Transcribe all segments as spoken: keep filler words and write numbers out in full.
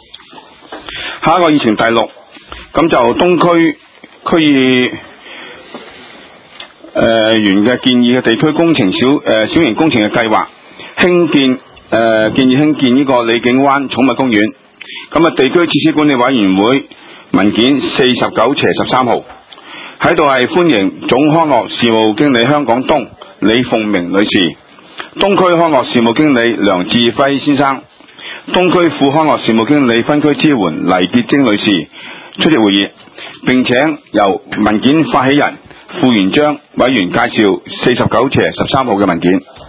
下一個議程第六，咁就東區區議誒員嘅建議嘅地區工程小誒、呃、小型工程嘅計劃，興建誒、呃、建議興建呢個李景灣寵物公園。咁啊，地區設施管理委員會文件四十九斜十三號喺度係歡迎總康樂事務經理香港東李鳳明女士，東區康樂事務經理梁志輝先生，東區副康樂事務經理分區支援黎潔貞女士出席會議，並請由文件發起人副園長委員介紹四十九斜十三號嘅文件。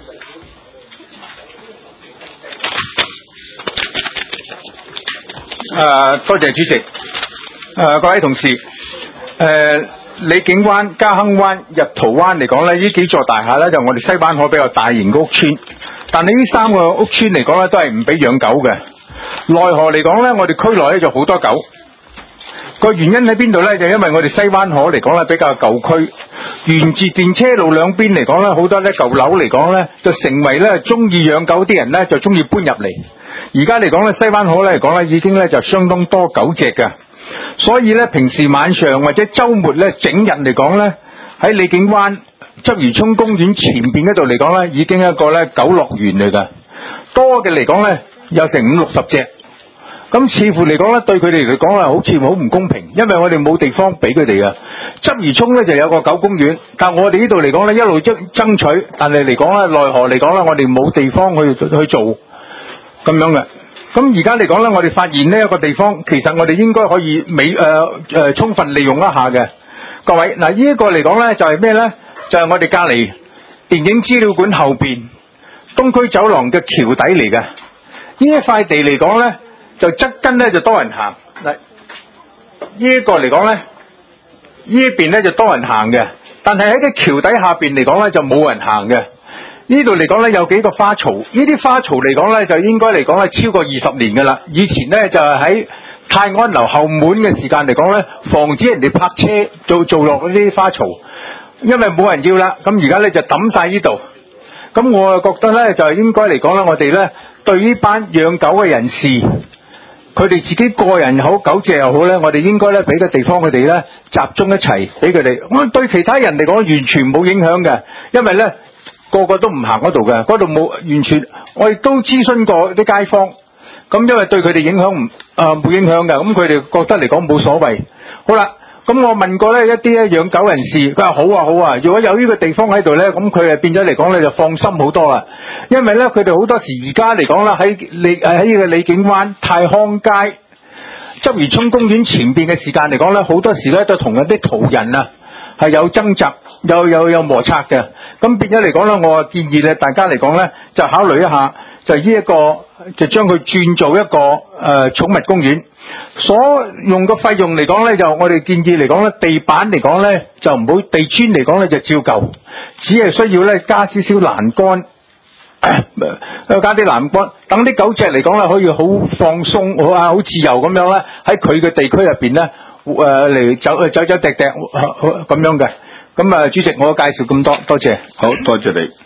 誒、uh, 多謝主席。誒、uh, 各位同事，誒、uh, 李景灣、嘉亨灣、日桃灣嚟講咧，呢幾座大廈咧就我哋西灣河比較大型嘅屋邨，但係呢三個屋邨嚟講咧都係唔俾養狗嘅。奈何嚟講咧，我哋區內咧就好多狗。個原因喺邊度咧？就因為我哋西灣河嚟講咧比較舊區，沿住電車路兩邊嚟講咧，好多咧舊樓嚟講咧，就成為咧中意養狗啲人咧就中意搬入嚟。而家嚟講咧，西灣河咧嚟講咧，已經咧就相當多狗隻嘅，所以咧平時晚上或者週末咧整日嚟講咧，喺李景灣鰂魚涌公園前邊嗰度嚟講咧，已經一個咧狗樂園嚟㗎，多嘅嚟講咧有成五六十隻。咁似乎嚟講咧，對佢哋嚟講啊，好似好唔公平，因為我哋冇地方俾佢哋嘅。鰂魚涌咧就有個狗公園，但我哋呢度嚟講咧一路爭爭取，但係嚟講咧奈何嚟講咧，我哋冇地方去去做咁樣嘅。咁而家嚟講咧，我哋發現呢一個地方，其實我哋應該可以美誒誒充分利用一下嘅。各位嗱，呢一個嚟講咧就係咩咧？就係我哋隔離電影資料館後邊東區走廊嘅橋底嚟嘅。呢一塊地嚟講咧，就側根咧就多人行嗱，呢一個嚟講咧，呢一邊咧就多人行嘅，但係喺個橋底下邊嚟講咧就冇人行嘅。呢度嚟講咧有幾個花槽，呢啲花槽嚟講咧就應該嚟講係超過二十年噶啦。以前咧就係喺泰安樓後門嘅時間嚟講咧，防止人哋泊車做做落嗰啲花槽，因為冇人要啦。咁而家咧就抌晒呢度。咁我啊覺得咧就係應該嚟講咧，我哋咧對呢班養狗嘅人士，佢哋自己個人好，狗隻又好咧，我哋應該咧俾個地方佢哋咧集中一齊俾佢哋。我對其他人嚟講完全冇影響嘅，因為咧個個都唔行嗰度嘅，嗰度冇完全。我亦都諮詢過啲街坊，咁因為對佢哋影響唔啊冇影響嘅，咁佢哋覺得嚟講冇所謂。好啦，咁我問過咧一啲咧養狗人士，佢話好啊好啊，如果有呢個地方喺度咧，咁佢係變咗嚟講咧就放心好多啦。因為咧佢哋好多時而家嚟講啦，喺李誒喺呢個李景灣、泰康街、鰂魚涌公園前邊嘅時間嚟講咧，好多時咧都同一啲途人啊係有爭執、有有有摩擦嘅。咁變咗嚟講咧，我建議咧大家嚟講咧就考慮一下，就呢一個就將佢轉做一個誒、呃、寵物公園。所用嘅費用嚟講咧，就我哋建議嚟講咧，地板嚟講咧就唔好，地磚嚟講咧就照舊，只係需要咧加少少欄杆，加啲欄杆，等啲狗隻嚟講咧可以好放鬆，好啊好自由咁樣咧喺佢嘅地區入邊咧誒嚟走走走趯趯咁樣嘅。咁啊，主席，我介紹咁多，多謝。 好多謝你。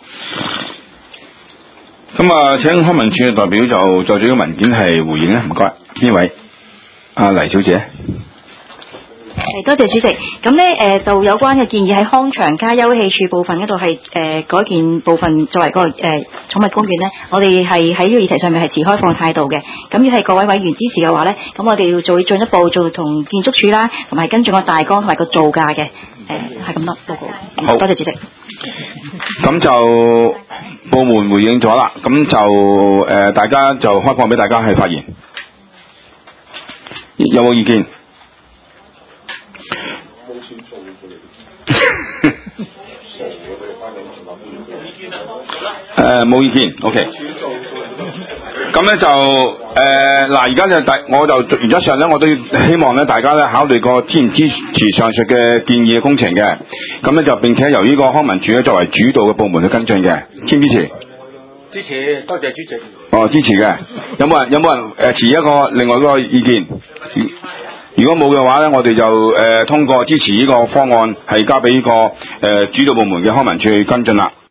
咁啊，請康文署嘅代表就就住個文件係回應啊，唔該。呢位阿黎小姐。 係，多謝主席。咁咧誒，就有關嘅建議喺康場加休憩處部分嗰度係誒改建部分作為個誒、呃、寵物公園咧，我哋係喺呢個議題上面係持開放態度嘅。咁要係各位委員支持嘅話咧，咁我哋要做進一步做同建築署啦，同埋跟住個大綱同埋個造價嘅。誒係咁多報告。好，多謝主席。 咁就部門回應咗啦，咁就誒、呃、大家就開放俾大家去發言，有冇意見？誒冇意見 ，OK。咁咧就誒嗱，而、呃、家就大，我就原則上咧，我都希望咧，大家咧考慮過支唔支持上述嘅建議嘅工程嘅。咁咧就並且由呢個康文署咧作為主導嘅部門去跟進嘅，支唔支持？ 支持，多謝主席。 哦，支持嘅。有冇人有冇人誒、呃、持一個另外一個意見？如果冇嘅話咧，我哋就誒、呃、通過支持呢個方案，係交俾呢、這個誒、呃、主導部門嘅康文署去跟進啦。